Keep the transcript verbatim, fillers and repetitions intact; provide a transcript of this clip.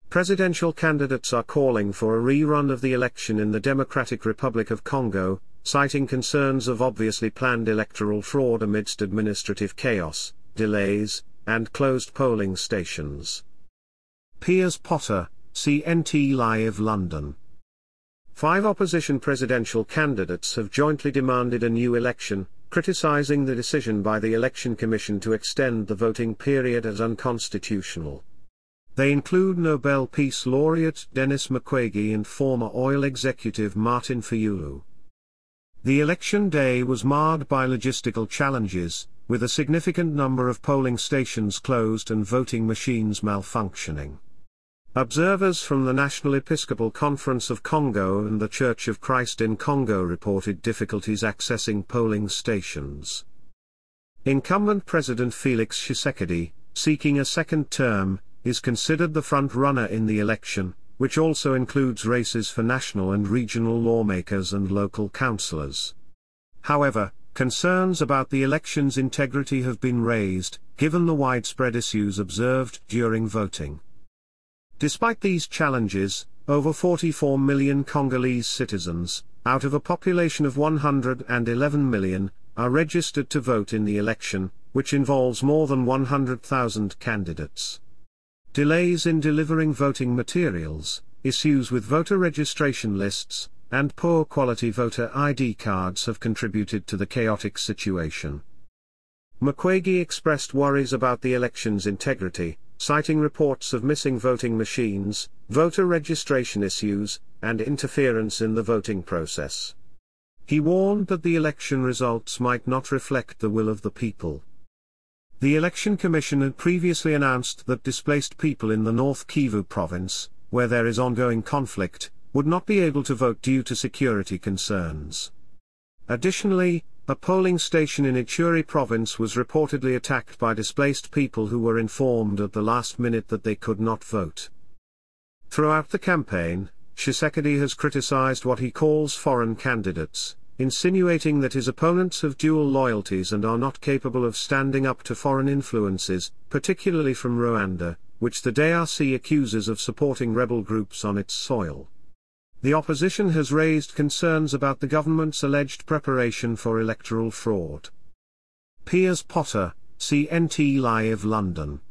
Presidential candidates are calling for a rerun of the election in the Democratic Republic of Congo, citing concerns of obviously planned electoral fraud amidst administrative chaos, delays, and closed polling stations. Piers Potter, C N T Live London. Five opposition presidential candidates have jointly demanded a new election, criticising the decision by the Election Commission to extend the voting period as unconstitutional. They include Nobel Peace Laureate Denis Mukwege and former oil executive Martin Fayulu. The election day was marred by logistical challenges, with a significant number of polling stations closed and voting machines malfunctioning. Observers from the National Episcopal Conference of Congo and the Church of Christ in Congo reported difficulties accessing polling stations. Incumbent President Felix Tshisekedi, seeking a second term, is considered the front-runner in the election, which also includes races for national and regional lawmakers and local councillors. However, concerns about the election's integrity have been raised, given the widespread issues observed during voting. Despite these challenges, over forty-four million Congolese citizens, out of a population of one hundred eleven million, are registered to vote in the election, which involves more than one hundred thousand candidates. Delays in delivering voting materials, issues with voter registration lists, and poor quality voter I D cards have contributed to the chaotic situation. Mukwege expressed worries about the election's integrity, citing reports of missing voting machines, voter registration issues, and interference in the voting process. He warned that the election results might not reflect the will of the people. The Election Commission had previously announced that displaced people in the North Kivu province, where there is ongoing conflict, would not be able to vote due to security concerns. Additionally, a polling station in Ituri province was reportedly attacked by displaced people who were informed at the last minute that they could not vote. Throughout the campaign, Tshisekedi has criticized what he calls foreign candidates, insinuating that his opponents have dual loyalties and are not capable of standing up to foreign influences, particularly from Rwanda, which the D R C accuses of supporting rebel groups on its soil. The opposition has raised concerns about the government's alleged preparation for electoral fraud. Piers Potter, C N T Live London.